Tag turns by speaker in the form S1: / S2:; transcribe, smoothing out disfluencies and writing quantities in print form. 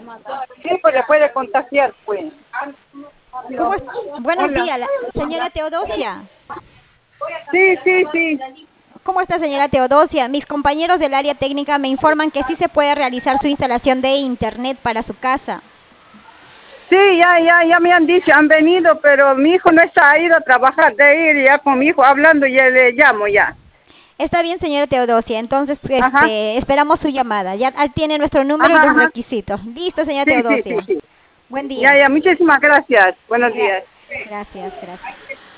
S1: Sí, pues le puede contagiar, pues.
S2: ¿Cómo es? Buenos
S1: Hola.
S2: días, señora Teodosia.
S1: Sí, sí, sí.
S2: ¿Cómo está, señora Teodosia? Mis compañeros del área técnica me informan que sí se puede realizar su instalación de internet para su casa.
S1: Sí, ya me han dicho, han venido, pero mi hijo no está, ha ido a trabajar, de ir ya con mi hijo hablando, ya le llamo ya.
S2: Está bien, señora Teodosia. Entonces,
S1: Ajá,
S2: esperamos su llamada. Ya tiene nuestro número y
S1: ajá,
S2: los
S1: ajá.
S2: requisitos. Listo, señora
S1: Sí, sí, sí,
S2: Teodosia.
S1: sí.
S2: Buen día.
S1: Ya, muchísimas gracias. Buenos días.
S2: Gracias, gracias.